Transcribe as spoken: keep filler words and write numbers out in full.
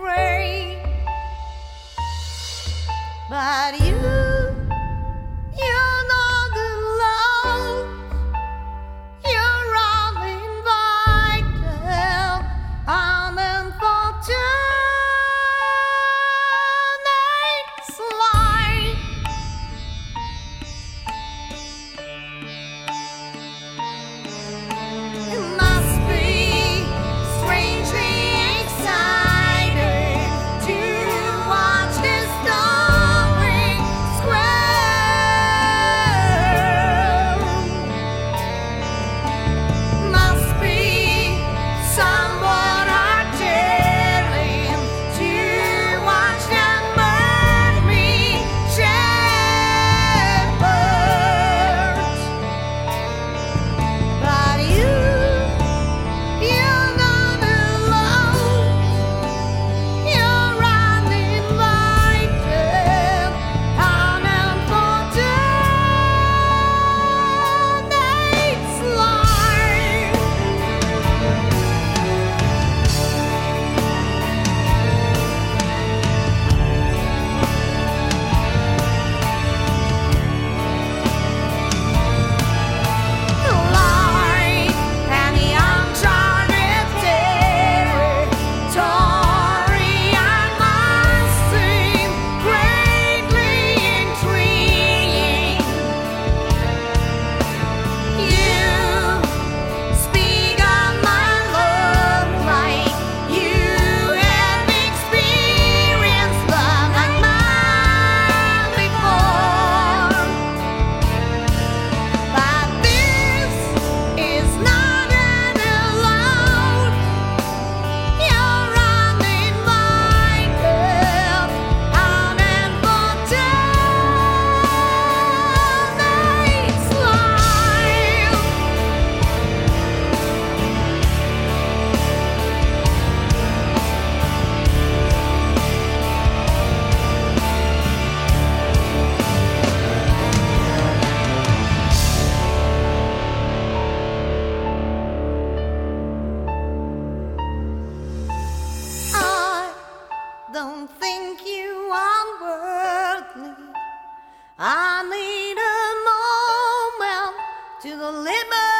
great, but you, you're not alone. You're all invited on unfortunate life. It must be strangely exciting to watch this story square. Must be somewhat heart-tearing to watch them burn me shepherds. But you, you're not alone. You're uninvited on unfortunate life. Like any uncharted territory, I must seem greatly intriguing. You speak of my love like you have experienced love like mine before. But this is not an alone. You're uninvited on unfortunate life. I don't think you unworldly. I need a moment to deliver